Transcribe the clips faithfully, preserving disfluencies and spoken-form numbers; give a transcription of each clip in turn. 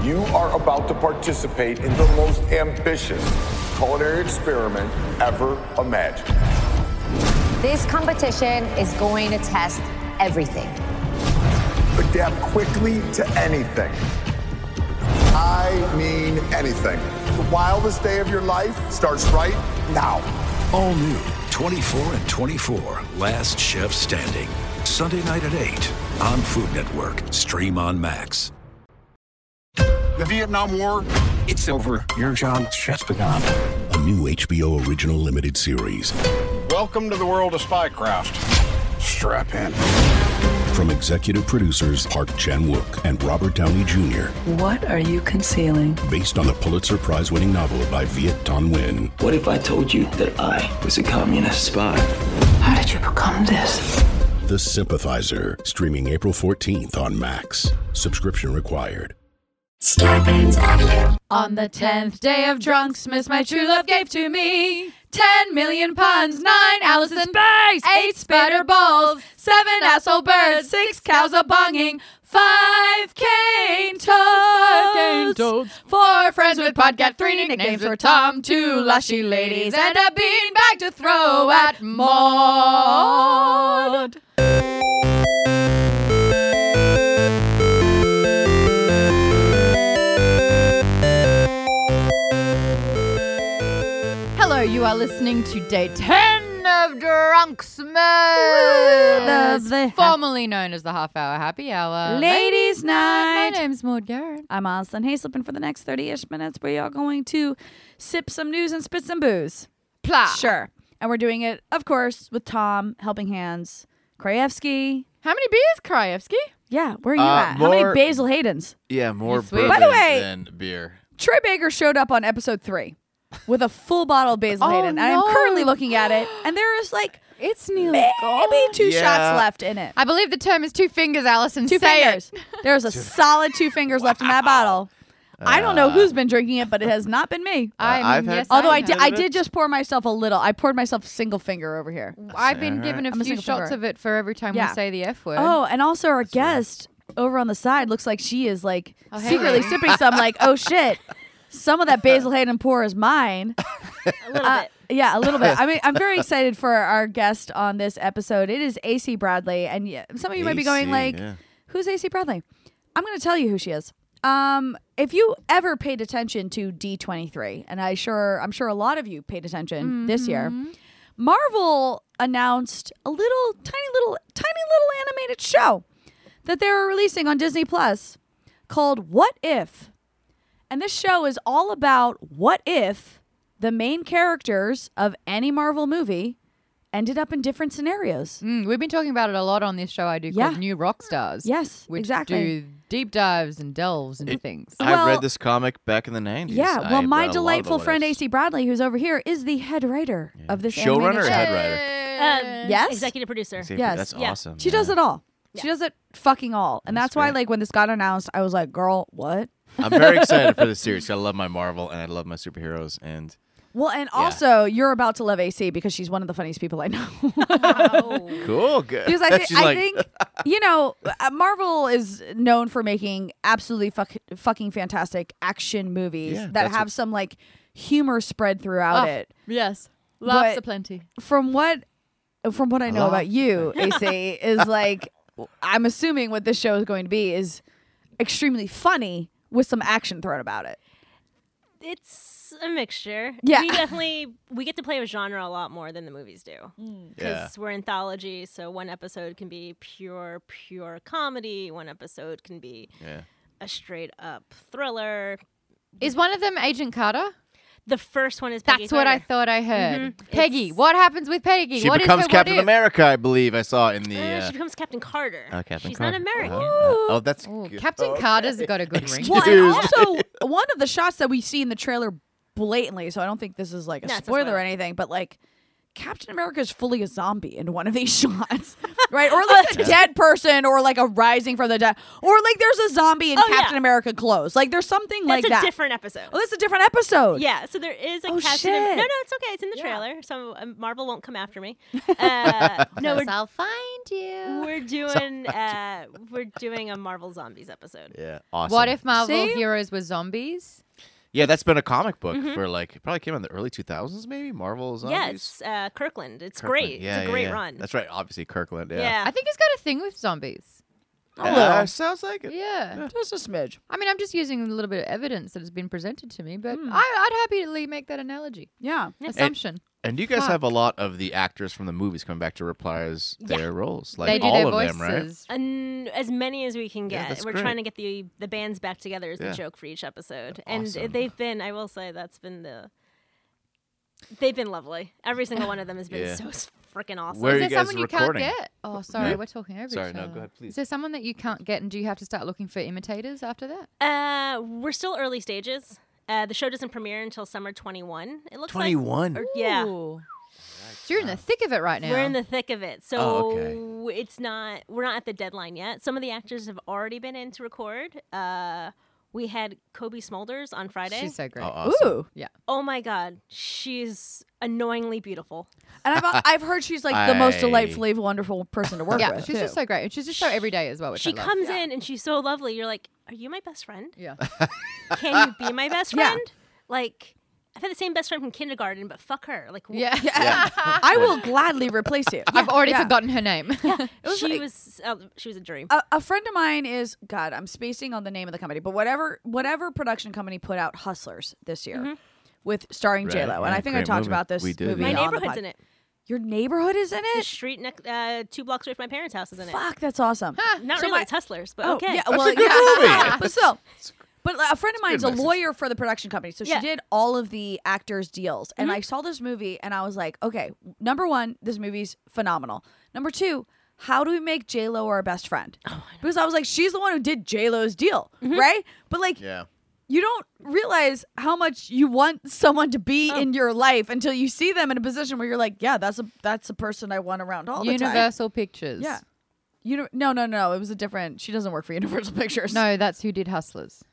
You are about to participate in the most ambitious culinary experiment ever imagined. This competition is going to test everything. Adapt quickly to anything. I mean anything. The wildest day of your life starts right now. All new, twenty-four and twenty-four, Last Chef Standing. Sunday night at eight on Food Network. Stream on Max. The Vietnam War, it's over. Your job has just begun. A new H B O original limited series. Welcome to the world of spycraft. Strap in. From executive producers Park Chan-wook and Robert Downey Junior What are you concealing? Based on the Pulitzer Prize-winning novel by Viet Thanh Nguyen. What if I told you that I was a communist spy? How did you become this? The Sympathizer. Streaming April fourteenth on Max. Subscription required. On the tenth day of drunksmas, my true love gave to me ten million puns, nine Alice in Space, eight spider balls, seven asshole birds, six cows a bonging, five cane toads, four friends with podcast, three nicknames for Tom, two lushy ladies, and a beanbag to throw at Maud. You are listening to day ten of Drunksmas, formerly known as the Half Hour Happy Hour. Ladies' Night. My name's Maud Garrett. I'm Alison Hayslip, and for the next thirty-ish minutes, we are going to sip some news and spit some booze. Plah. Sure. And we're doing it, of course, with Tom, Helping Hands, Krajewski. How many beers, Krajewski? Yeah, where are you Uh, at? How more- many Basil Haydens? Yeah, more Yes, we- bourbon By the way- than beer. Troy Baker showed up on episode three with a full bottle of Basil Oh, Hayden. And I'm no. currently looking at it, and there is like It's nearly maybe gone. two Yeah. shots left in it. I believe the term is two fingers, Alison. Two Say fingers. it. There's a solid two fingers left in that bottle. I don't know Uh, who's been drinking it, but it has not been me. I mean, I've had- yes, Although I, have. did, I did just pour myself a little. I poured myself a single finger over here. I've been Alright. given a I'm a few single shots finger. of it for every time Yeah. we say the F word. Oh, and also our guest over on the side looks like she is like Oh, hey. secretly sipping some. Like, oh shit, some of that Basil Hayden pour is mine. A little Uh, bit. Yeah, a little bit. I mean, I'm very excited for our guest on this episode. It is A C Bradley, and yeah, some of you might be going A C, like, yeah. "Who's A C Bradley?" I'm going to tell you who she is. Um, if you ever paid attention to D twenty-three, and I sure, I'm sure a lot of you paid attention this year, Marvel announced a little, tiny little, tiny little animated show that they were releasing on Disney Plus called "What If," and this show is all about what if the main characters of any Marvel movie ended up in different scenarios. Mm, we've been talking about it a lot on this show I do Yeah. called New Rock Stars. Yes, which exactly. do deep dives and delves into things. I Well- read this comic back in the nineties. Yeah, I well, my read a lot delightful about friend it. A C Bradley, who's over here, is the head writer of this Showrunner animated or show. head writer? Um, Yes? Executive producer. See, Yes. That's Yeah. awesome. She yeah. does it all. She does it fucking all. And that's, That's why, great. like, when this got announced, I was like, girl, what? I'm very excited for this series. I love my Marvel and I love my superheroes. And Well, and also, you're about to love A C because she's one of the funniest people I know. cool, good. Because I, thi- She's I like, think, you know, uh, Marvel is known for making absolutely fuck, fucking fantastic action movies Yeah, that that's have what- some, like, humor spread throughout Oh, it. Yes. Laughs But- aplenty. From what, from what I know Love. about you, A C, is like, I'm assuming what this show is going to be is extremely funny with some action thrown about it. It's a mixture. Yeah. We definitely we get to play with genre a lot more than the movies do. Because Yeah. we're anthology, so one episode can be pure, pure comedy. One episode can be yeah. a straight up thriller. Is one of them Agent Carter? The first one is Peggy That's what I Carter. thought I heard. Mhm. Peggy. It's- What happens with Peggy? She What is becomes her, Captain what if? America, I believe. I saw in the. Uh, Uh, she becomes Captain Carter. uh, Captain She's Carter. not American. Uh-huh. Uh, oh, that's Ooh, good. Captain Okay. Carter's got a good ring. Well, and Excuse also one of the shots that we see in the trailer blatantly, so I don't think this is like a No, it's a spoiler or spoiler. anything, but like Captain America is fully a zombie in one of these shots, right? Or like a dead person, or like a rising from the dead, or like there's a zombie in Oh, Captain yeah. America clothes. Like there's something That's like a that. different episode. Oh, that's a different episode. Yeah, so there is a Oh, Captain shit. Am- No, no, it's okay. It's in the trailer, so um, Marvel won't come after me. Uh, no, we're, I'll find you. we're doing uh, we're doing a Marvel Zombies episode. Yeah, awesome. What if Marvel See? heroes were zombies? Yeah, that's been a comic book Mm-hmm. for like it probably came out in the early two thousands, maybe Marvel Zombies. Yeah, it's uh, Kirkland. It's Kirkland. great. Yeah, it's a yeah, great yeah. run. That's right. Obviously, Kirkland. Yeah. Yeah. I think he's got a thing with zombies. Uh, sounds like it. Yeah. Just a smidge. I mean, I'm just using a little bit of evidence that has been presented to me, but Hmm. I, I'd happily make that analogy. Yeah. Assumption. And you guys Fuck. have a lot of the actors from the movies coming back to reprise their roles, like they do all their of voices. them, right? And as many as we can Yeah, get. that's We're great. trying to get the the bands back together as Yeah. the joke for each episode. And Awesome. they've been, I will say, that's been the. They've been lovely. Every single one of them has been Yeah. so freaking awesome. Where are Is you there guys someone you recording? can't get? Oh, sorry, Yeah. we're talking over Sorry, each no, other. go ahead, please. Is there someone that you can't get, and do you have to start looking for imitators after that? Uh, we're still early stages. Uh, the show doesn't premiere until summer twenty-one. It looks twenty-one. like. Or, yeah. Ooh. So you're in the thick of it right now. We're in the thick of it. So Oh, okay. it's not we're not at the deadline yet. Some of the actors have already been in to record. Uh we had Kobe Smulders on Friday. She's so great. Oh, awesome. Ooh. Yeah. Oh my god, she's annoyingly beautiful. And I've I've heard she's like the most I- delightfully wonderful person to work Yeah, with. she's just too. so great. And she's just so everyday as well, which She I love. comes in and she's so lovely. You're like, "Are you my best friend? Yeah. Can you be my best Yeah. friend?" Like I've had the same best friend from kindergarten, but fuck her. Like wh- Yeah. I will gladly replace you. I've already Yeah. forgotten her name. was she like- was uh, she was a dream. A, a friend of mine is God. I'm spacing on the name of the company, but whatever whatever production company put out Hustlers this year with starring Right, J Lo, and yeah, I think I great talked movie. about this We did, movie. My yeah. on the neighborhood's pod. in it. Your neighborhood is in The it. street next uh, two blocks away from my parents' house is in it. Fuck, that's awesome. Not So really, my- it's Hustlers, but Oh, okay. yeah, That's well, a good yeah. movie. but still. But a friend of mine's a good message. lawyer for the production company, so Yeah. she did all of the actors' deals. And Mm-hmm. I saw this movie, and I was like, okay, number one, this movie's phenomenal. Number two, how do we make J Lo our best friend? Oh, Because I was like, she's the one who did J Lo's deal, Mm-hmm. right? But like, Yeah. you don't realize how much you want someone to be Oh. in your life until you see them in a position where you're like, yeah, that's a that's a person I want around all the time. Universal Pictures. Yeah. You no no no. It was a different. She doesn't work for Universal Pictures. No, that's who did Hustlers.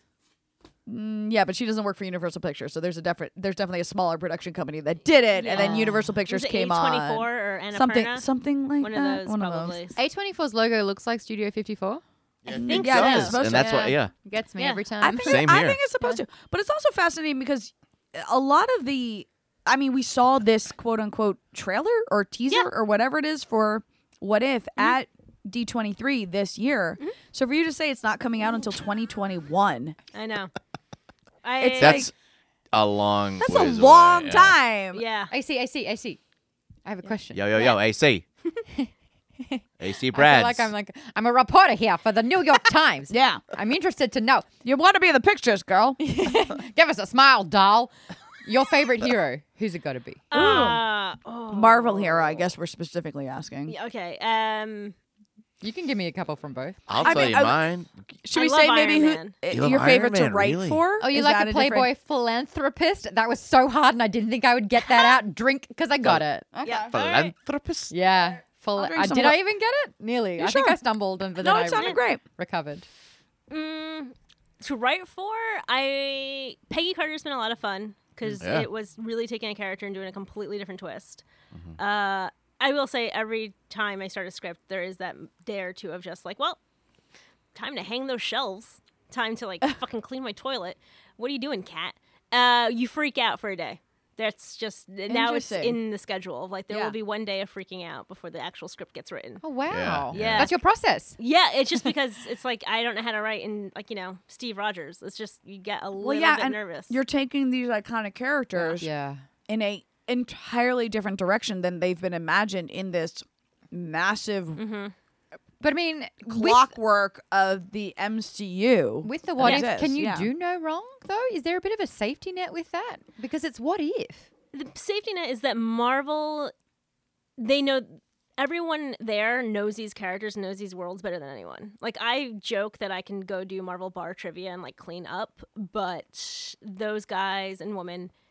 Mm, yeah, but she doesn't work for Universal Pictures. So there's a different. There's definitely a smaller production company that did it, and then Yeah. Universal Pictures Was it came A on. twenty-four or Annapurna? Something something like One of that. those, One of probably. those. A twenty-four's logo looks like Studio fifty-four. I think Yeah, so. it is supposed and to. that's why, yeah. Gets me Yeah. every time. I think Same I here. think it's supposed to, but it's also fascinating because a lot of the. I mean, we saw this quote unquote trailer or teaser Yeah. or whatever it is for What If at D twenty-three this year. So for you to say it's not coming out until twenty twenty-one, I know. I, It's That's a long that's a ways long away, yeah. time. yeah. I see, I see, I see. I have a question. Yo, yo, yo, A C. A C I Brad. feel like I'm like I'm a reporter here for the New York Times. Yeah. I'm interested to know. You want to be in the pictures, girl. Give us a smile, doll. Your favorite hero? Who's it got to be? Uh, oh. Marvel hero, I guess we're specifically asking. Yeah, okay. Um, You can give me a couple from both. I'll I tell mean, you I- mine. Should I we love say maybe Iron who Man. uh, You love your Iron favorite to Man, write really? for? Oh, you Is like that a different- Playboy philanthropist? That was so hard, and I didn't think I would get that out. Drink, because I got it. yeah. Philanthropist. Yeah. Full, I'll drink uh, some did wa- I even get it? Nearly. You I think sure? I stumbled, and but No, then it I sounded great. recovered. Mm, to write for, I Peggy Carter's been a lot of fun because Yeah. it was really taking a character and doing a completely different twist. Uh, I will say every time I start a script, there is that day or two of just like, well, time to hang those shelves. Time to like fucking clean my toilet. What are you doing, cat? Uh, you freak out for a day. That's just now it's Interesting. in the schedule. Like there Yeah. will be one day of freaking out before the actual script gets written. Oh, wow. Yeah. That's your process. Yeah, it's just because it's like I don't know how to write in like you know Steve Rogers. It's just you get a little Well, yeah, bit and nervous. you're taking these iconic characters Yeah. in a entirely different direction than they've been imagined in this massive Mm-hmm. But I mean, with, clockwork of the M C U. with the what if, exists, can you yeah. do no wrong, though? Is there a bit of a safety net with that? Because it's what if. The safety net is that Marvel, they know everyone there knows these characters, knows these worlds better than anyone. Like I joke that I can go do Marvel bar trivia and like clean up, but those guys and women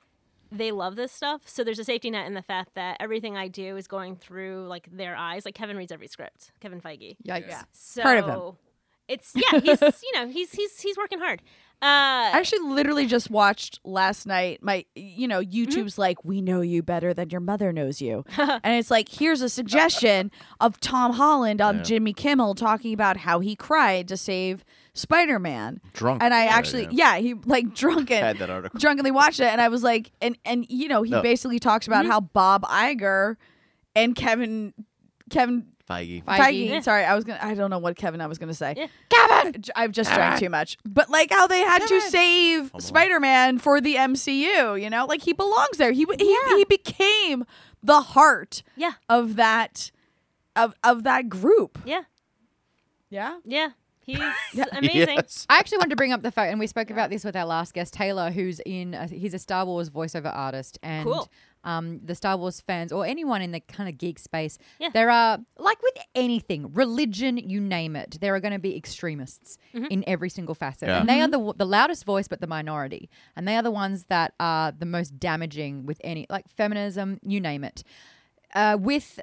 they love this stuff. So there's a safety net in the fact that everything I do is going through like their eyes. Like Kevin reads every script. Kevin Feige. Yikes. Yeah. So Heard of him. It's yeah. He's you know he's he's he's working hard. Uh, I actually literally just watched last night. My, you know, YouTube's Mm-hmm. like, we know you better than your mother knows you. And it's like, here's a suggestion of Tom Holland on Yeah. Jimmy Kimmel talking about how he cried to save Spider-Man. Drunk. And I cried, actually, yeah. yeah, he like drunken, Had that article. drunkenly watched it. And I was like, and, and you know, he No. basically talks about Mm-hmm. how Bob Iger and Kevin, Kevin Feige. Feige. Feige. Feige. Sorry, I was gonna. I don't know what Kevin I was gonna say. Yeah. Kevin. J- I've just drank too much. But like how they had to save Spider-Man for the M C U. You know, like he belongs there. He w- he Yeah. he became the heart. Yeah. Of that, of of that group. Yeah. Yeah. Yeah. He's amazing. Yes. I actually wanted to bring up the fact, and we spoke about this with our last guest, Taylor, who's in, a, he's a Star Wars voiceover artist. And Cool. um, the Star Wars fans, or anyone in the kind of geek space, Yeah. there are, like with anything, religion, you name it, there are going to be extremists in every single facet. Yeah. And they are the, the loudest voice, but the minority. And they are the ones that are the most damaging with any, like feminism, you name it. Uh, with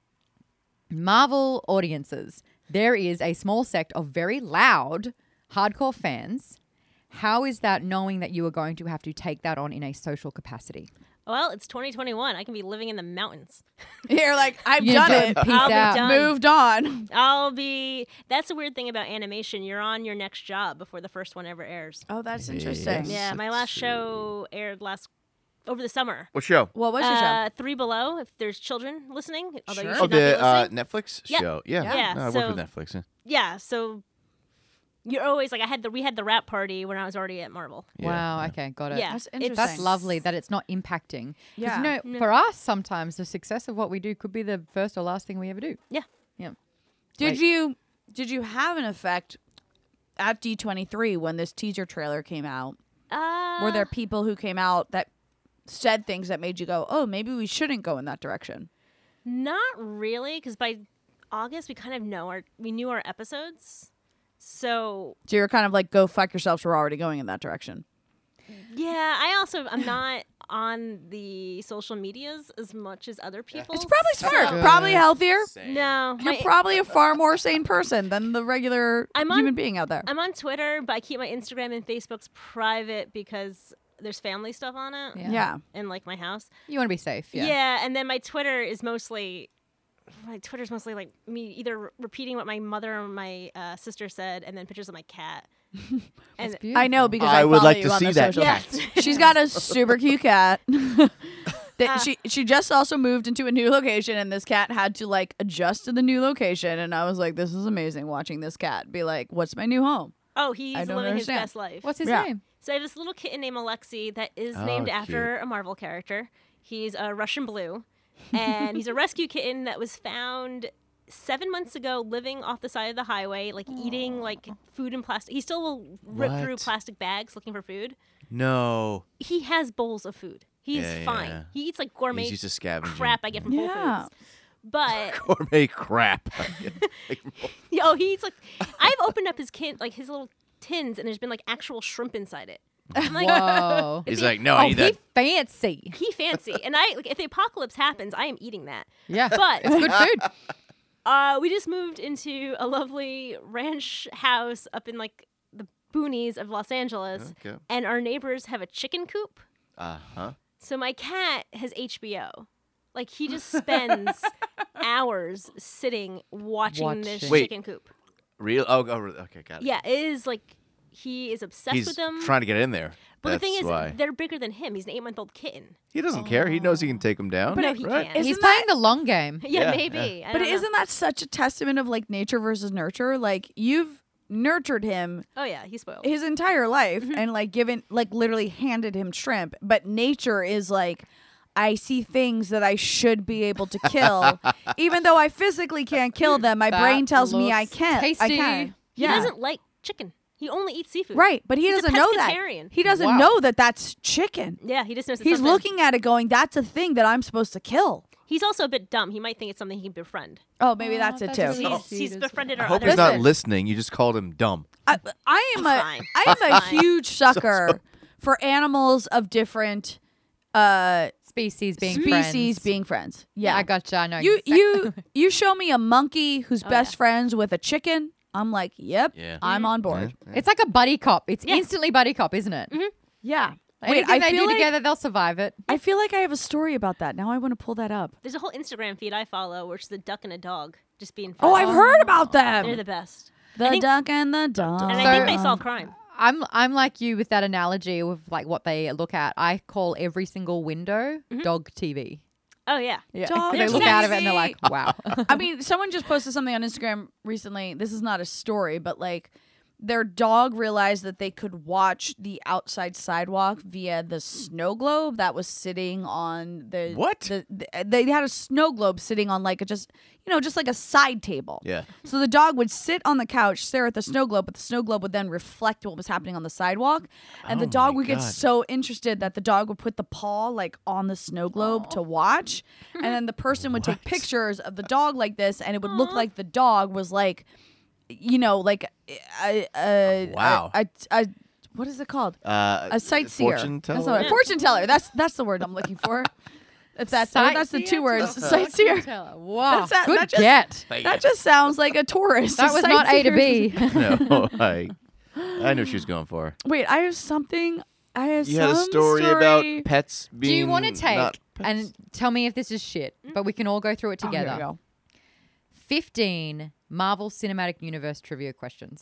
Marvel audiences, there is a small sect of very loud, hardcore fans. How is that knowing that you are going to have to take that on in a social capacity? Well, it's twenty twenty-one. I can be living in the mountains. You're like, I've You done done it. peace I'll be out. done. Moved on. I'll be. That's the weird thing about animation. You're on your next job before the first one ever airs. Oh, that's interesting. Yes. Yeah, my last show aired last over the summer. What show? What was your show? Uh, Three Below. If there's children listening, although you Sure. should Oh, not be the uh, listening. Netflix Yeah. show. Yeah. Yeah, No, I so- work with Netflix. Yeah. Yeah, so you're always like I had the we had the rap party when I was already at Marvel. Yeah. Wow, okay, got it. Yeah, That's it's- interesting. That's lovely that it's not impacting. 'Cause, Yeah. You know, No. for us, sometimes the success of what we do could be the first or last thing we ever do. Yeah. Yeah. Did Like- you did you have an effect at D twenty-three when this teaser trailer came out? Uh, Were there people who came out that said things that made you go, "Oh, maybe we shouldn't go in that direction"? Not really, because by August we kind of know our we knew our episodes, so So you're kind of like, "Go fuck yourselves. We're already going in that direction." yeah. I also I'm not on the social medias as much as other people. It's probably smart, Good. probably healthier. No, You're my- probably a far more sane person than the regular I'm on- human being out there. I'm on Twitter, but I keep my Instagram and Facebook's private because there's family stuff on it. Yeah. yeah. In like my house. You want to be safe. Yeah. Yeah. and then my Twitter is mostly my Twitter's mostly like me either re- repeating what my mother or my uh, sister said, and then pictures of my cat. and That's beautiful. I know because I, I would follow like you to on see the that social- cat. She's got a super cute cat. That Uh. she she just also moved into a new location, and this cat had to like adjust to the new location. And I was like, "This is amazing watching this cat be like, what's my new home?" oh, he's I living don't his understand. best life. What's his Yeah. name? So I have this little kitten named Alexei that is Oh, named cute. after a Marvel character. He's a Russian blue, and he's a rescue kitten that was found seven months ago living off the side of the highway, like eating like food in plastic. He still will rip What? through plastic bags looking for food. No. He has bowls of food. He's Yeah, fine. yeah. He eats like gourmet He's used to scavenging. crap I get from Whole Yeah. Foods. But Gourmet crap. oh, he eats like I've opened up his kin like his little tins, and there's been like actual shrimp inside it. I'm like, Whoa. He's like, no, I oh, need he that. fancy. he fancy, and I like if the apocalypse happens, I am eating that. Yeah. But It's good food. uh, we just moved into a lovely ranch house up in like the boonies of Los Angeles, Okay. and our neighbors have a chicken coop. Uh huh. So my cat has H B O. Like he just spends hours sitting watching this Watching. Wait. chicken coop. Real? Oh, oh, re- okay, got it. Yeah, it is like he is obsessed He's with them. trying to get in there. but That's the thing is, why. they're bigger than him. He's an eight-month-old kitten. He doesn't care. He knows he can take them down. But no, he right? can't. Isn't He's that- playing the long game. Yeah, Yeah, maybe. I But don't know. isn't that such a testament of like nature versus nurture? Like you've nurtured him Oh yeah, he's spoiled. his entire life and like given like literally handed him shrimp, but nature is like, I see things that I should be able to kill, even though I physically can't kill them. My That brain tells me I looks can't. I tasty. can. He Yeah. doesn't like chicken. He only eats seafood. Right, but he He's a doesn't know that. pescatarian. He doesn't Wow. know that that's chicken. Yeah, he just knows. It's He's something- looking at it going, that's a thing that I'm supposed to kill. He's also a bit dumb. He might think it's something he can befriend. Oh, maybe that's it that's too. sweet. He's, sweet he's as befriended I our hope other. he's not Listen. listening. You just called him dumb. I, I am a Fine. I am a Fine. huge sucker for animals of different uh, Species being species friends. being friends. Yeah, I gotcha. I know. You exactly. you you show me a monkey who's Oh, best yeah. friends with a chicken. I'm like, yep, Yeah. I'm on board. It's like a buddy cop. It's Yeah. instantly buddy cop, isn't it? Mm-hmm. Yeah. Anything Wait, I they feel do like, together, they'll survive it. I feel like I have a story about that. Now I want to pull that up. There's a whole Instagram feed I follow, which is a duck and a dog just being. Oh, friends. I've heard about them. They're the best. The I think- duck and the dog. And So- I think they solve crime. I'm I'm like you with that analogy of like what they look at. I call every single window dog T V. Oh yeah. Yeah, Dog they look out of it and they're T V. like, wow. I mean, someone just posted something on Instagram recently. This is not a story, but like their dog realized that they could watch the outside sidewalk via the snow globe that was sitting on the What? The, the- they had a snow globe sitting on like a just you know just like a side table. Yeah. So the dog would sit on the couch, stare at the snow globe, but the snow globe would then reflect what was happening on the sidewalk, and Oh the dog my would get God. so interested that the dog would put the paw like on the snow globe to watch, and then the person would take pictures of the dog like this, and it would look like the dog was like, you know, like a, a, Wow. a, a, a what is it called? Uh, A sightseer. Fortune That's teller? not a fortune teller. That's that's the word I'm looking for. If that's that's the two words. Sightseer. Wow, That's that- good that just- get. That just sounds like a tourist. That was not A to B. No, I, I knew what she was going for. Wait, I have something. I have You some had a story, about pets being. Do you want to take not pets? and tell me if this is shit, but we can all go through it Oh, here we together. go. fifteen Marvel Cinematic Universe trivia questions.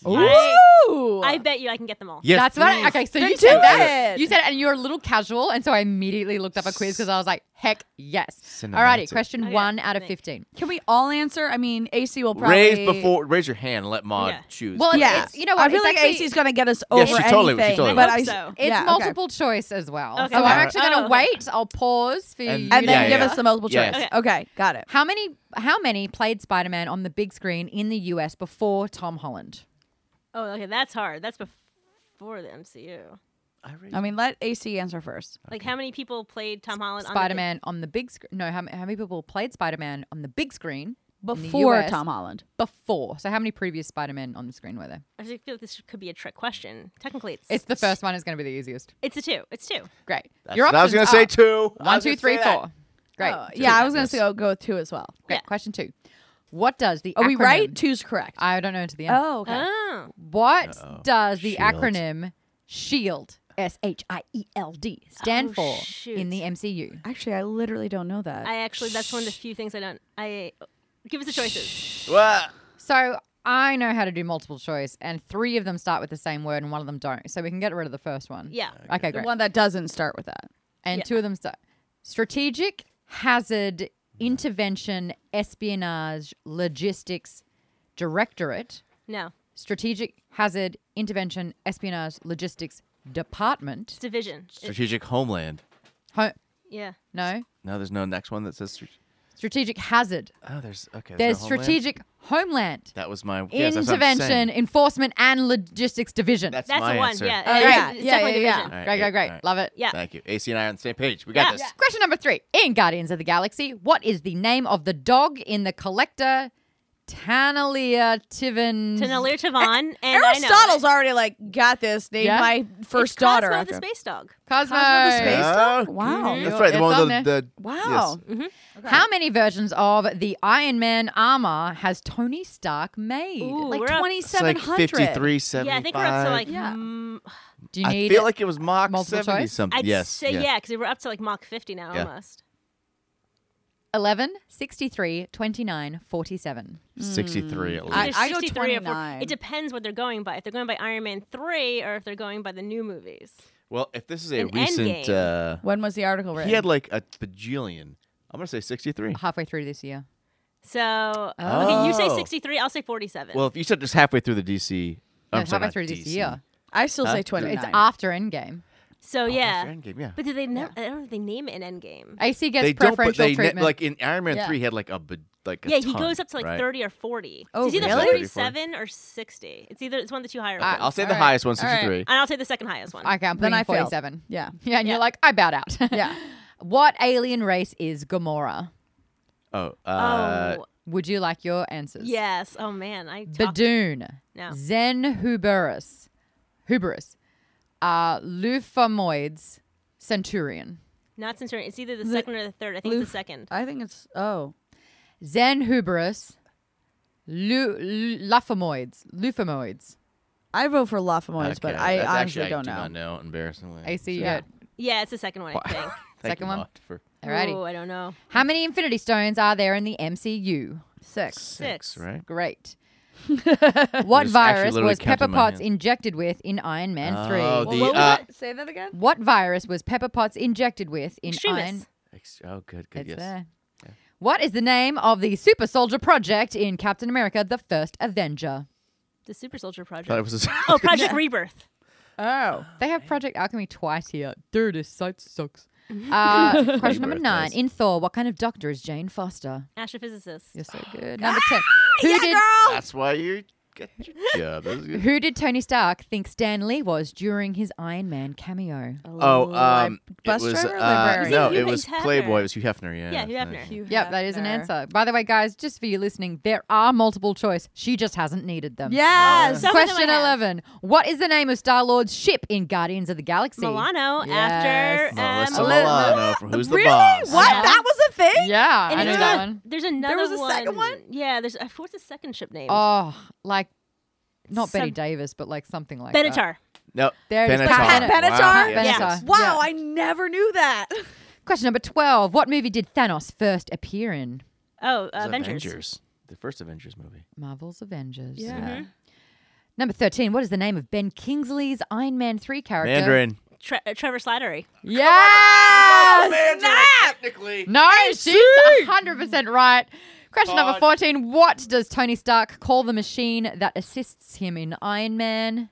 Ooh. I bet you I can get them all. Yes, That's what. I, please. okay, so Then you do said that. it. You said it, and you're a little casual, and so I immediately looked up a quiz because I was like, "Heck, yes!" Alrighty, Cinematic. question Okay, one out of thanks. fifteen. Can we all answer? I mean, A C will probably Raise before. Raise your hand and let Maud Yeah. choose. Well, Yeah, it's, you know what? I feel it's like actually- A C's gonna get us over she totally would, she anything. totally but would. I Hope so. It's yeah, okay. multiple choice as well. Okay. So I'm Okay. actually going to Oh, okay. wait. I'll pause for And- you. and then Yeah, give yeah. us the multiple Yeah. choice. Okay. Okay, got it. How many? How many played Spider-Man on the big screen in the U S before Tom Holland? Oh, okay, that's hard. That's before the M C U. I mean, let A C answer first. Like, how many people played Tom Holland? Spider-Man on the big screen. No, how, ma- how many people played Spider-Man on the big screen in the Before U S Tom Holland. Before. So how many previous Spider-Man on the screen were there? On the, I feel like this could be a trick question. Technically, it's It's the first one is going to be the easiest. It's a two. It's two. Great. That's Your what I was options gonna say are two. I One, was two, gonna three, say that. four. Great. Oh, yeah, I was gonna say go, go with two as well. Great. Yeah. Question two. What does the Are acronym... we right? Two's correct. I don't know to the end. Oh, okay. Oh. What Uh-oh. does the Shield. acronym SHIELD, S H I E L D, stand Oh, for shoot. in the M C U? Actually, I literally don't know that. I actually, that's one of the few things I don't. I give us the choices. What? So I know how to do multiple choice, and three of them start with the same word, and one of them don't. So we can get rid of the first one. Yeah. Okay, the great. one that doesn't start with that. And Yeah. two of them start. Strategic Hazard Intervention Espionage Logistics Directorate. No. Strategic Hazard Intervention Espionage Logistics Department. It's division. It- Strategic Homeland. Ho- yeah. no. No, there's no next one that says. Str- Strategic Hazard. oh, there's okay. There's no Homeland? Strategic Homeland. That was my yes, that's what I'm Intervention, saying. Enforcement, and Logistics Division. That's, That's my the one. answer. Yeah. Oh, Uh, yeah. It's Yeah, definitely yeah, yeah. division. All right, great, yeah, great, great. all right. Love it. Yeah. Thank you. A C and I are on the same page. We got Yeah. this. Yeah. Question number three. In Guardians of the Galaxy, what is the name of the dog in the collector Tanalia Tivan? Tanalir Tavan, and I know Aristotle's it. already like got this. Named Yeah? my first It's daughter. Cosmo after the him. space dog. Cosmo. Cosmo the space dog. Oh, Wow. That's right. The It's one on with the, the Wow. yes. How many versions of the Iron Man armor has Tony Stark made? Ooh, Like we're up- twenty It's seven like hundred. fifty-three, seventy-five. Yeah, I think we're up to like. Yeah. mm, Do you I need feel like it was Mach multiple seventy choice? something. I'd yes. say yeah, because we're up to like Mach fifty now Yeah. almost. eleven, sixty-three, twenty-nine, forty-seven? sixty-three. At least. I- Either I go sixty-three or four. twenty-nine. It depends what they're going by. If they're going by Iron Man three or if they're going by the new movies. well, if this is a An recent, Endgame. uh, When was the article written? he had like a bajillion. I'm gonna say sixty-three. Halfway through this year. So okay, you say Oh. sixty-three. I'll say forty-seven. Well, if you said just halfway through the D C, No, I'm sorry, halfway not through D this C. year. I still Huh? say twenty It's nine. after Endgame. so yeah, After Endgame, yeah. but did they never? I don't think they name it in Endgame. A C gets They don't, but preferential they ne- treatment. like in Iron Man Yeah. three, he had like a ba- like a Yeah, he ton, goes up to like right? thirty or forty. Oh, it's either really? forty-seven or sixty. It's either it's one of the two higher Okay, ones. I'll say All the right. highest one, All right. sixty-three. And I'll say the second highest one. okay, I'm Then putting I in failed. forty-seven. Yeah. Yeah, and Yeah. you're like, I bowed out. Yeah. What alien race is Gamora? Oh, uh, oh Would you like your answers? yes. Oh man, I talked- Badoon. No. Zen Huberus. Huberus. Uh, Lufamoids. Centurion. Not Centurion. It's either the second or the third. I think Luf- it's the second. I think it's oh. Xenhuberus, Lu- Lu- Luphamoids, Luphamoids. I vote for Lophamoids, but Okay, I that's honestly actually, don't I know. do not know, embarrassingly. A C, Yeah. yeah. Yeah, it's the second one, I think. Thank Second you, one. Maud, For Alrighty. Oh, I don't know. How many Infinity Stones are there in the M C U? Six. Six. right? Great. I What just actually virus literally was Pepper counted my Potts hands. injected with in Iron Man Oh, three? the- What was uh, it? Say that again. What virus was Pepper Potts injected with in Extremis. Iron? Ex- Oh, good, good, It's yes. there. What is the name of the Super Soldier Project in Captain America: The First Avenger? The Super Soldier Project. Thought it was a- oh, Project Rebirth. Oh, they have Project Alchemy twice here. Dude, this site sucks. Uh, question number Rebirth nine. does. In Thor, what kind of doctor is Jane Foster? Astrophysicist. You're so good. Number ten. Who yeah, did girl. That's why you get your job. That's good. Who did Tony Stark think Stan Lee was during his Iron Man cameo? Oh, um, it bus was driver or uh, librarian? no, Hugh it was Hefner. Playboy. It was Hugh Hefner. Yeah, Yeah, Hugh so- Hefner. Hugh Yep, that is an Hefner. answer. By the way, guys, just for you listening, there are multiple choice. She just hasn't needed them. Yes. Some of them Question I have. eleven. What is the name of Star-Lord's ship in Guardians of the Galaxy? Milano Yes. after Melissa um, Milano from Who's really? the Boss? What? Uh-huh. That was a thing? Yeah, And I it's know not- that one. There's another was a one. second one? Yeah, there's uh, what's the second ship name? Oh, like, not Betty Some- Davis, but like something like that. Benatar. No, There it is. Benatar. Pat Benatar? Wow, Benatar. yes. Wow, Yeah. I never knew that. Question number twelve. What movie did Thanos first appear in? Oh, uh, It was Avengers. Avengers. The first Avengers movie. Marvel's Avengers. Yeah. Mm-hmm. Number thirteen. What is the name of Ben Kingsley's Iron Man three character? Mandarin. Tre- uh, Trevor Slattery. Yes! Technically. No, she's one hundred percent right. Question number fourteen. What does Tony Stark call the machine that assists him in Iron Man?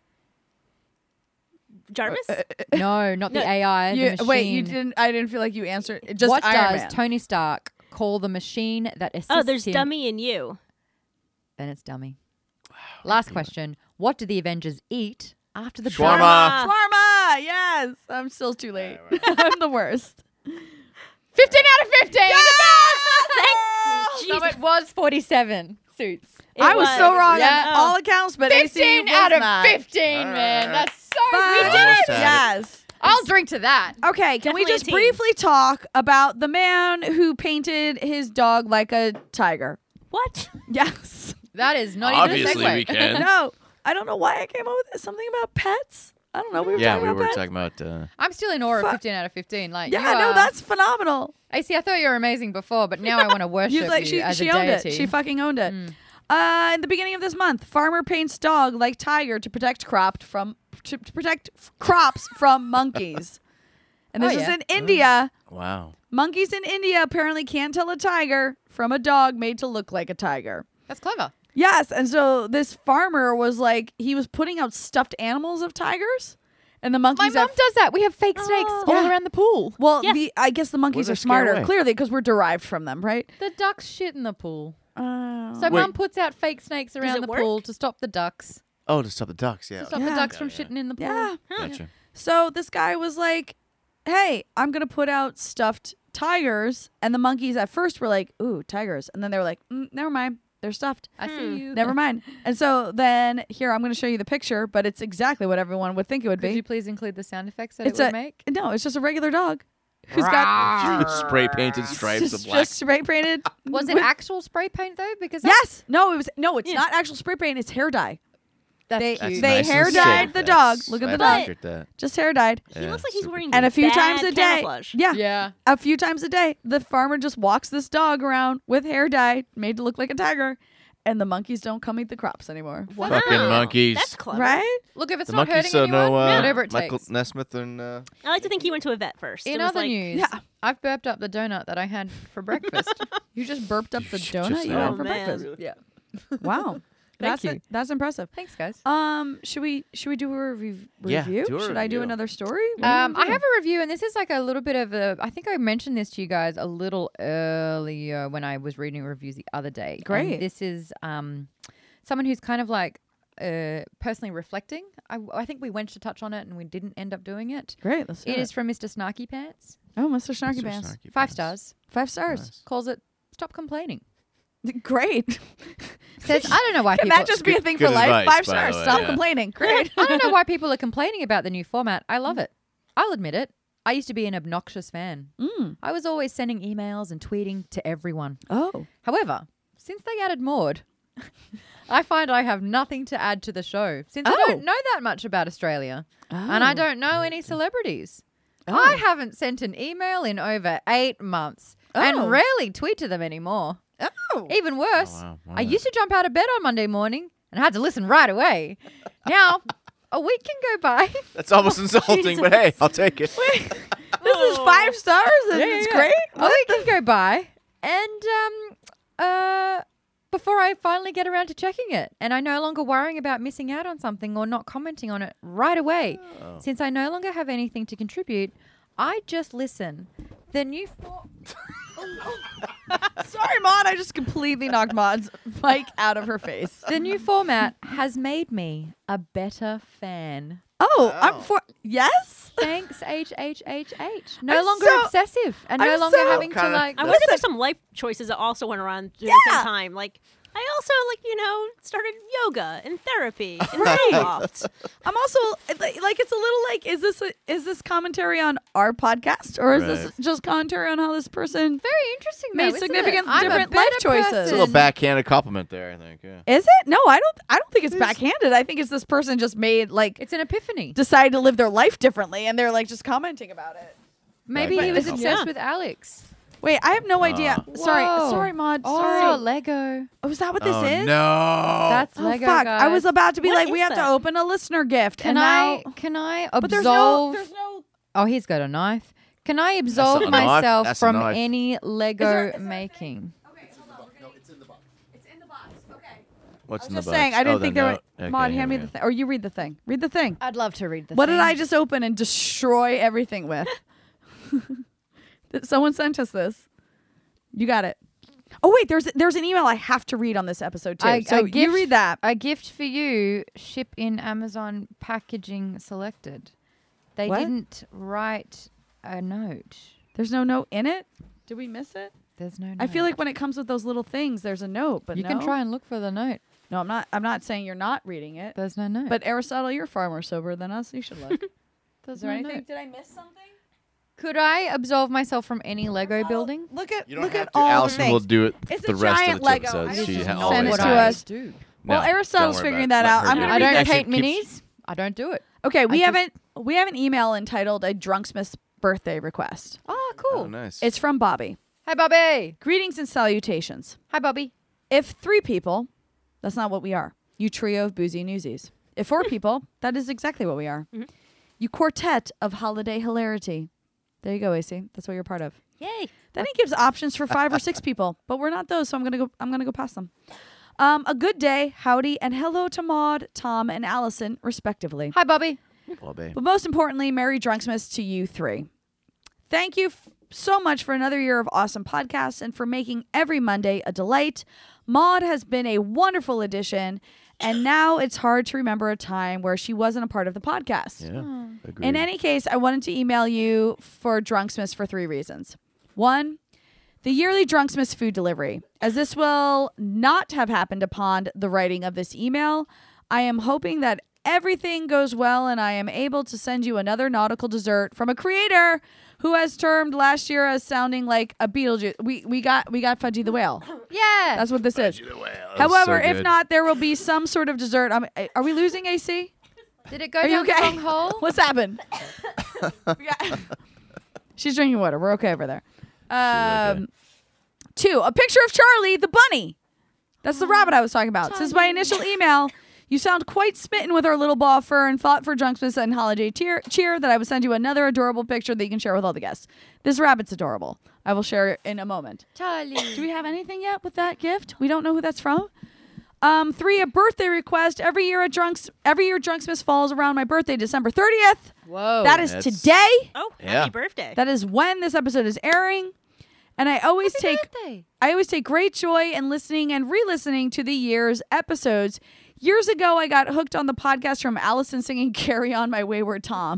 Jarvis? No, not the No, A I. You- the machine. wait, you didn't. I didn't feel like you answered. Just what Iron does Man. Tony Stark call the machine that assists oh, there's him? Dummy and You. Then it's dummy. Last question. What do the Avengers eat after the Shawarma. battle? Shawarma. Yes, I'm still too late. I'm the worst. fifteen out of fifteen. Thank So it was forty-seven suits. It I was, so wrong Yeah. on all accounts, but A C fifteen was out of not. fifteen, man. That's so Fine. good. We did it. Yes. I'll drink to that. Okay, can we Definitely a just team. briefly talk about the man who painted his dog like a tiger? What? Yes. That is not Obviously even a segue. we can. No, I don't know why I came up with it. Something about pets? I don't know. We were Yeah, talking we about were pets. talking about. Uh, I'm still in awe of Fu- fifteen out of fifteen. Like, Yeah, you no, are- that's phenomenal. A C, I thought you were amazing before, but now I want to worship You like you she as she a owned deity. it. She fucking owned it. Uh, in the beginning of this month, farmer paints dog like tiger to protect cropped from to, to protect f- crops from monkeys. And Oh, this is yeah. in India. wow. Monkeys in India apparently can't tell a tiger from a dog made to look like a tiger. That's clever. Yes, and so this farmer was like, he was putting out stuffed animals of tigers, and the My monkeys. mom have, does that. We have fake snakes Oh. all Yeah. around the pool. well, Yeah. the I guess the monkeys they are scare smarter, away? clearly, because we're derived from them, right? The ducks shit in the pool. Uh, So Wait. mum puts out fake snakes around it the work? pool to stop the ducks. Oh, to stop the ducks. Yeah. To stop Yeah. the ducks Yeah, from yeah. shitting in the pool. yeah. Gotcha. So this guy was like, "Hey, I'm gonna put out stuffed tigers," and the monkeys at first were like, "Ooh, tigers," and then they were like, mm, "Never mind, they're stuffed." I see you. Never mind. And so then here I'm going to show you the picture, but it's exactly what everyone would think it would Could be. you please include the sound effects that It's it would a make? no, it's just a regular dog who's got Spray painted stripes just, of black. just spray painted. Was it with- actual spray paint though? Because that's, Yes. No, it was no. It's not actual spray paint. It's hair dye. that's They That's cute. they nice hair and dyed sick. the dog. That's- Look at I the dog. appreciate that. Just hair dyed. He Yeah, looks like he's super wearing cool. And a few bad times a day. camouflage. Yeah. Yeah. A few times a day, the farmer just walks this dog around with hair dye made to look like a tiger, and the monkeys don't come eat the crops anymore. Wow. Fucking monkeys. That's clever. Right? Look, if it's The not monkeys hurting so anyone, no uh, whatever it Michael takes. Nesmith and uh, I like to think he went to a vet first. In It was other like, news, Yeah. I've burped up the donut that I had for breakfast. You just burped up the just donut you now? had Oh, for man. breakfast. yeah. Wow. That's you. it. That's impressive. Thanks, guys. Um, should we should we do a rev- Yeah, review? do a should I do review. another story? What do you Um, wanna I do? have a review, and this is like a little bit of a. I think I mentioned this to you guys a little earlier when I was reading reviews the other day. And Great. this is um, someone who's kind of like uh, personally reflecting. I, I think we went to touch on it, and we didn't end up doing it. Great. Let's do It it. is from Mister Snarky Pants. Oh, Mister Snarky Mister Pants. Snarky Five Pants. stars. Five stars. Nice. Calls it "Stop Complaining." Great. Says I don't know why Can people. that just be a Good- thing good for life? advice, Five by stars. the way, Stop yeah. complaining. Great. I don't know why people are complaining about the new format. I love it. I'll admit it. I used to be an obnoxious fan. Mm. I was always sending emails and tweeting to everyone. Oh. However, since they added Maud, I find I have nothing to add to the show since I Oh. don't know that much about Australia. And I Oh. don't know any celebrities. Oh. I haven't sent an email in over eight months Oh. and rarely tweet to them anymore. Oh. Even worse, Oh, wow. Wow. I used to jump out of bed on Monday morning and had to listen right away. Now, a week can go by. That's almost insulting, but hey, I'll take it. This is five stars and Yeah, it's yeah. great. A week can go by, and um, uh, before I finally get around to checking it, and I no longer worrying about missing out on something or not commenting on it right away. Oh. Since I no longer have anything to contribute, I just listen. The new for- Sorry, Maud. I just completely knocked Maud's mic out of her face. the new format has made me a better fan. Oh, I'm for yes. Thanks, H H H H. No I'm longer so- obsessive and no I'm longer so- having to Kinda- like. I wonder if there's some life choices that also went around during the Yeah. same time. Like, I also, like, you know, started yoga and therapy and Right. Zoloft. I'm also like, like it's a little like is this a, is this commentary on our podcast or is this Right. just commentary on how this person Very interesting. made though, isn't significant it? I'm a different better life choices. It's a person. little backhanded compliment there, I think. Yeah. is it? No, I don't. I don't think it's backhanded. I think it's this person just made like It's an epiphany. decided to live their life differently and they're like just commenting about it. Maybe Right, he right. was Yeah. obsessed with Alex. Wait, I have no idea. Uh. Sorry, Whoa. sorry, Maud. Oh, Sorry. Lego. Oh, is that what this oh, is? no. That's Oh Lego. fuck! I was guys. about to be What like, is we have that? to open a listener gift. Can and I? now- Can I But there's no. absolve? There's no. Oh, he's got a knife. Can I absolve not a knife. myself That's a from knife. any Lego Is there- is there a making? Okay, hold on. We're gonna... It's in the box. It's in the box. Okay. What's I in was the just box? saying. I didn't Oh, the think there note. were. Okay, Maud, here hand me we the go. thing, or you read the thing. Read the thing. I'd love to read the. What thing. did I just open and destroy everything with? Someone sent us this. You got it. Oh wait, there's there's an email I have to read on this episode too. I- so a you gift- read that. A gift for you. Ship in Amazon packaging selected. They What? didn't write a note. There's no note in it. Did we miss it? There's no. Note. I feel like when it comes with those little things, there's a note. But you no. can try and look for the note. No, I'm not. I'm not saying you're not reading it. There's no note. But Aristotle, you're far more sober than us. You should look. There's Is there no anything? note. Did I miss something? Could I absolve myself from any Lego building? Look at You don't look have at to. all Allison the things. will do it It's the a rest giant of the two Lego. I episodes. just She just ha- send always it to does. us. do. Well, No, Aristotle's don't worry figuring about it. that out. Let I'm her gonna do I it. read don't the paint She keeps- minis. I don't do it. Okay, we I have just- an we have an email entitled "A Drunksmith Birthday Request." Oh, cool. Oh, nice. It's from Bobby. Hi, Bobby. Greetings and salutations. Hi, Bobby. If three people, that's not what we are. You trio of boozy newsies. If four people, that is exactly what we are. You quartet of holiday hilarity. There you go, A C. That's what you're part of. Yay. Then he gives options for five or six people, but we're not those, so I'm gonna go. I'm gonna go past them. Um, a good day, howdy, and hello to Maud, Tom, and Allison, respectively. Hi, Bobby. Bobby. But most importantly, Merry Drunksmas to you three. Thank you f- so much for another year of awesome podcasts and for making every Monday a delight. Maud has been a wonderful addition, and now it's hard to remember a time where she wasn't a part of the podcast. Yeah. Agreed. In any case, I wanted to email you for Drunksmas for three reasons. One, the yearly Drunksmas food delivery. As this will not have happened upon the writing of this email, I am hoping that everything goes well and I am able to send you another nautical dessert from a creator who has termed last year as sounding like a Beetlejuice. We we got we got Fudgy the Whale. Yeah. That's what this is. That was However, so if good. not, there will be some sort of dessert. Um, are we losing A C? Did it go Are you down okay? the wrong hole? What's happened? We got- She's drinking water. We're okay over there. Um, Two, a picture of Charlie the bunny. That's the rabbit I was talking about. Since my initial email, you sound quite smitten with our little ball of fur and thought for Drunksmas and holiday cheer, cheer that I would send you another adorable picture that you can share with all the guests. This rabbit's adorable. I will share it in a moment. Charlie. Do we have anything yet with that gift? We don't know who that's from. Um, three, a birthday request. Every year at Drunks, every year Drunksmas falls around my birthday, December thirtieth. Whoa. That is That's- today. Oh, Yeah. happy birthday. That is when this episode is airing. And I always Happy take birthday. I always take great joy in listening and re-listening to the year's episodes. Years ago, I got hooked on the podcast from Allison singing "Carry On My Wayward Tom."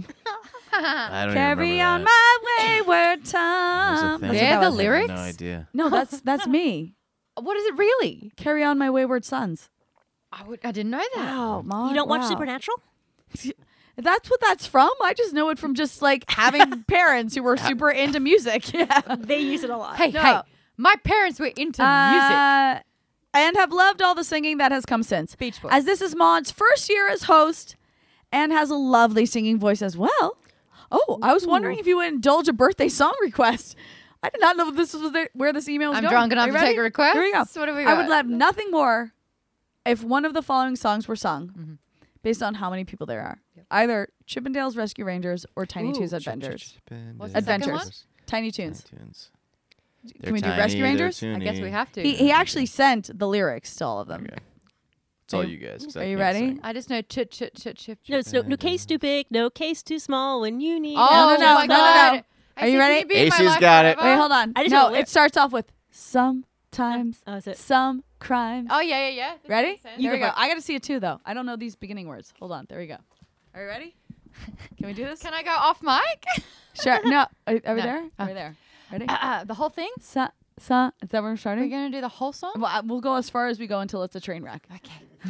I don't Carry even on remember my wayward that. Tom. That was a thing. That's They're what that the was. lyrics? I have no idea. No, that's that's me. What is it really? Carry on my wayward sons. I would. I didn't know that. Wow, Mom. You don't watch wow. Supernatural? That's what that's from? I just know it from just like having parents who were super into music. Yeah. They use it a lot. Hey, No. hey, my parents were into music. Uh, and have loved all the singing that has come since. Beach Boys. As this is Maud's first year as host and has a lovely singing voice as well. Oh, I was wondering if you would indulge a birthday song request. I did not know this was the, where this email was I'm going. drunk enough Are you to ready? take a request. Here we go. What have we I would got? love nothing more if one of the following songs were sung Mm-hmm. based on how many people there are. Either Chippendales Rescue Rangers or Tiny Ooh. Toons Adventures. What's the second one? Adventures. Tiny Toons. Tunes. Can we do Rescue Rangers? I guess we have to. He, he actually sent the lyrics to all of them. Okay. It's all you guys. 'cause I Are you can't ready? sing. I just know chit chit chit chip. No, it's no, no case too big, no case too small when you need Oh, no, no, help. no, my no, no, God. no. Are Ac, you can ready? you be in my Ace's life got it. forever? Wait, hold on. I just no, know the it starts off with sometimes, Oh, is it? some crimes. Oh yeah, yeah, yeah. That Ready? makes sense. There we go go. for I got to see it too, though. I don't know these beginning words. Hold on. There we go. Are you ready? Can we do this? Can I go off mic? Sure. No. Are, are we No. there? Oh. Are we there? Ready? Uh, uh, the whole thing? Sa, sa. Is that where we're We're starting? gonna do the whole song? Well, I- we'll go as far as we go until it's a train wreck. Okay.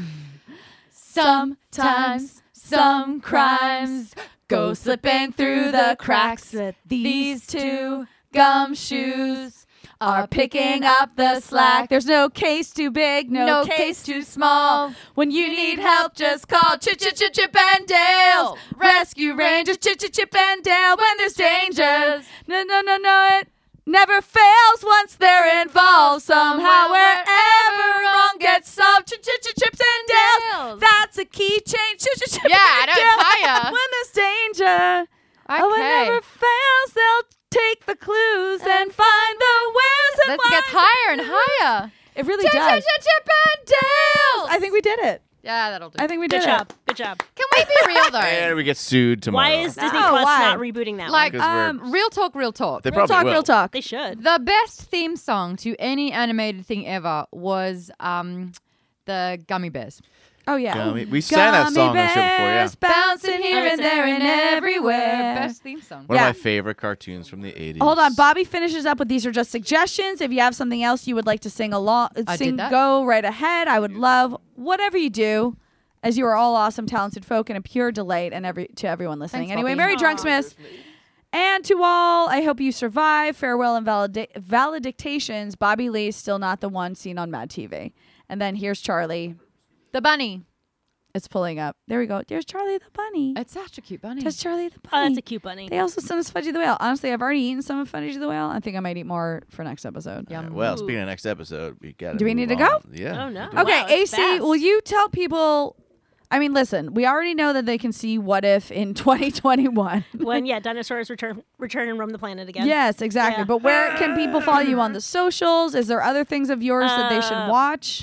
Sometimes some crimes go slipping through the cracks. These two gumshoes are picking up the slack. There's no case too big, no, No case, case too too small. small. When you need help, just call Chip Chip Chip Chip and Dale. Rescue Rangers, Chip Chip Chip and Dale. When there's dangers, no, no, no, no, it never fails once they're involved. Somehow, wherever wrong gets solved, Chip Chip Chip Chips and Dale. That's a key change. Chip Chip Chip Yeah, I and know, it's Dale. higher. When there's danger, oh, it Okay. never fails. They'll take the clues and find the where's and Let's get whys higher and and who's. higher. It really Chip, does. chip, chip, chip, and Dale. I think we did it. Yeah, that'll do. I think we Good did job. it. Good job. Can we be real though? And we get sued tomorrow. Why is Disney No, Plus why? not rebooting that like, one? 'Cause we're- um, real talk, real talk. They Real probably talk, will. real talk. They should. The best theme song to any animated thing ever was um, the Gummy Bears. Oh yeah. Gummy- we sang that song on the show before, yeah. Bears bouncing here and there and everywhere. Best theme song. One Yeah. of my favorite cartoons from the eighties. Hold on, Bobby finishes up with these are just suggestions. If you have something else you would like to sing along, I sing, did that. go right ahead. I would love whatever you do, as you are all awesome, talented folk, and a pure delight, and every to everyone listening. Thanks, anyway, Bobby. Merry Drunksmiths, and to all, I hope you survive. Farewell and valida- valedictations. Bobby Lee is still not the one seen on Mad T V. And then here's Charlie. The bunny. It's pulling up. There we go. There's Charlie the bunny. It's such a cute bunny. There's Charlie the Oh, bunny. that's a cute bunny. They also sent us Fudgy the Whale. Honestly, I've already eaten some of Fudgy the Whale. I think I might eat more for next episode. Yum. Well, speaking of next episode, we got. Do we need to go? Yeah. Oh, no. Okay, Wow, it's A C, fast. will you tell people? I mean, listen, we already know that they can see What If in twenty twenty-one. When, yeah, dinosaurs return return and roam the planet again. Yes, exactly. Yeah. But where can people follow you on the socials? Is there other things of yours that they should Uh, watch?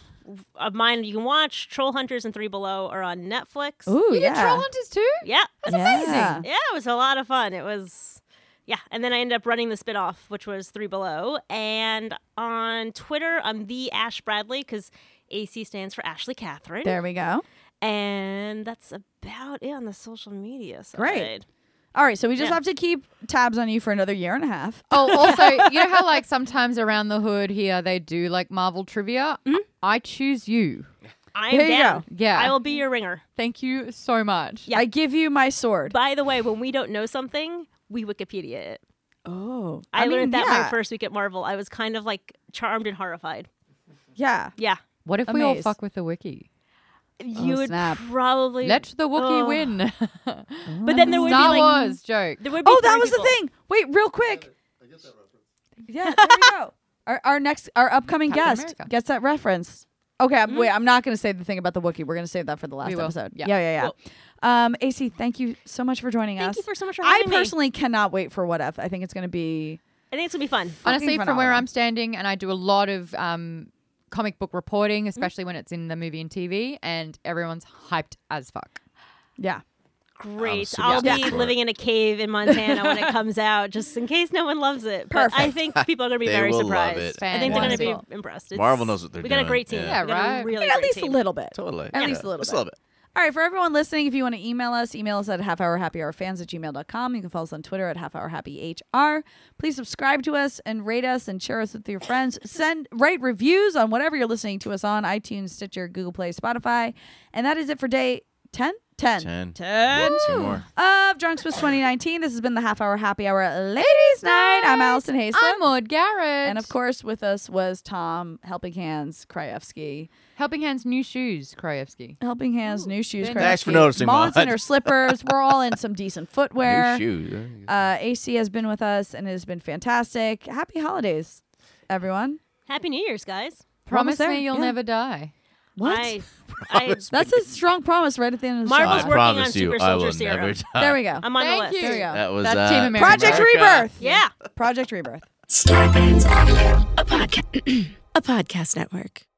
Of mine, you can watch Troll Hunters and Three Below are on Netflix. Ooh, You yeah. did Troll Hunters too? Yeah. That's amazing. Yeah. Yeah, it was a lot of fun. It was, yeah. And then I ended up running the spinoff, which was Three Below. And on Twitter, I'm the Ash Bradley because A C stands for Ashley Catherine. There we go. And that's about it on the social media side. Great. All right, so we just Yeah. have to keep tabs on you for another year and a half. Oh, also, you know how like sometimes around the hood here they do like Marvel trivia? I choose you. I am There you down. go. Yeah. I will be your ringer. Thank you so much. Yeah. I give you my sword. By the way, when we don't know something, we Wikipedia it. Oh, I, mean, learned that yeah. my first week at Marvel. I was kind of like charmed and horrified. Yeah. Yeah. What if we all Amazed. fuck with the wiki? You would snap. probably Let the Wookiee Ugh. win. But then there would Star be like Wars joke. there would be Oh, that three was the people. thing. Wait, real quick. Yeah, there we go. Our, our next, our upcoming Captain guest America. gets that reference. Okay, I'm, wait, I'm not going to say the thing about the Wookiee. We're going to save that for the last We will. episode. Yeah. yeah, yeah. yeah. Cool. Um, A C, thank you so much for joining Thank us. you for so much for I having me. personally cannot wait for What If. I think it's going to be. I think it's gonna be fun. Honestly, fucking from where phenomenal. I'm standing, and I do a lot of um, comic book reporting, especially when it's in the movie and T V, and everyone's hyped as fuck. Yeah. Great. super I'll stoked be for living in a cave in Montana when it comes out, just in case no one loves it. But I Perfect. think people are gonna be They very will love surprised. it. I think they're gonna Wonderful. be impressed. It's, Marvel knows what they're we got a doing. great team. Yeah. We got a right. really At great least team. a little bit. Totally. At Yeah. least a little Just bit. a little bit. All right, for everyone listening, if you want to email us, email us at half hour happy hour fans at gmail dot com. You can follow us on Twitter at half hour happy H R. Please subscribe to us and rate us and share us with your friends. Send write reviews on whatever you're listening to us on iTunes, Stitcher, Google Play, Spotify. And that is it for day ten, ten. Ten. Ten. Two more. Of Drunksmas twenty nineteen. This has been the Half Hour Happy Hour Ladies Night. I'm Allison Hayslip. I'm Maud Garrett. And of course, with us was Tom Helping Hands Krajewski. Helping Hands new shoes, Krajewski. Helping Hands new shoes. Thank Krajewski. Thanks for noticing, Maude's Maud. in her slippers. We're all in some decent footwear. New shoes. Uh, A C has been with us and it has been fantastic. Happy holidays, everyone. Happy New Year's, guys. Promise there, me you'll yeah. never die. What? I, I, That's a strong promise right at the end of the Marvel's show. working on promise you, Super I Soldier will Serum. never die. There we go. I'm on Thank the list. you. There we go. That was That's uh, Team America. Project America. Rebirth. Yeah. Project Rebirth. Starbane's Audio, a, podca- a podcast network.